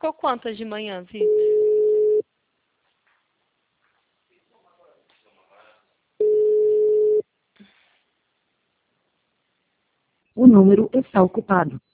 ficou quantas de manhã, Vitor? O número está ocupado.